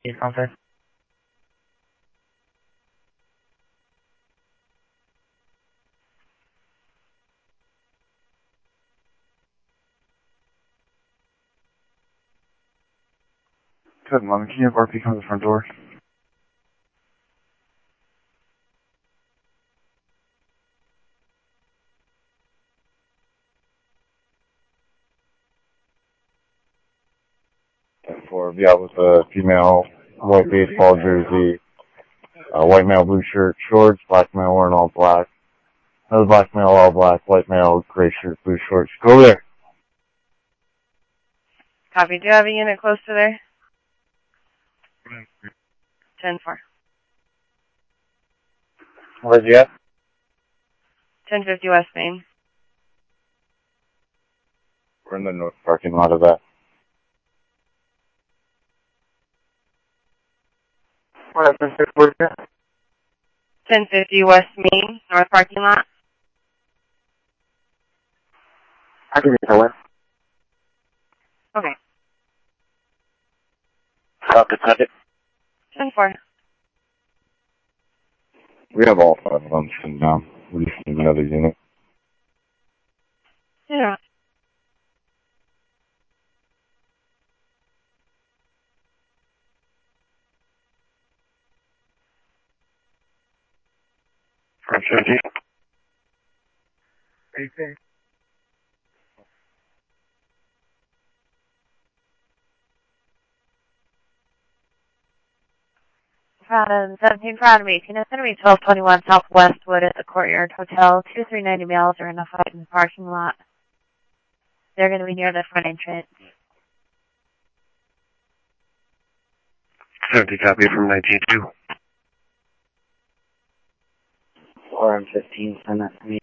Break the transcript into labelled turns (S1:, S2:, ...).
S1: contact. Good, Mom. Can you have RP come to the front door? For be out with a female white baseball jersey, white male blue shirt, shorts, black male wearing all black, another black male all black, white male gray shirt, blue shorts. Go over there.
S2: Copy. Do you have a unit close to there? 10-4.
S1: Where's he at?
S2: 1050 West Main.
S1: We're in the north parking lot of that. What happened to
S2: 1050 West Main, north parking lot.
S1: I can tell it.
S2: Okay.
S1: Stop it, cut it.
S2: 10-4.
S1: We have all 5 of them sitting down. We just need another unit.
S2: Yeah.
S1: Front 50. Anything?
S2: Proud of 17 Proud of 18. It's going to be 1221 South Westwood at the Courtyard Hotel. 2390 males are identified in the parking lot. They're going to be near the front entrance.
S1: 70 copy from 19-2.
S3: RM15, send that to me.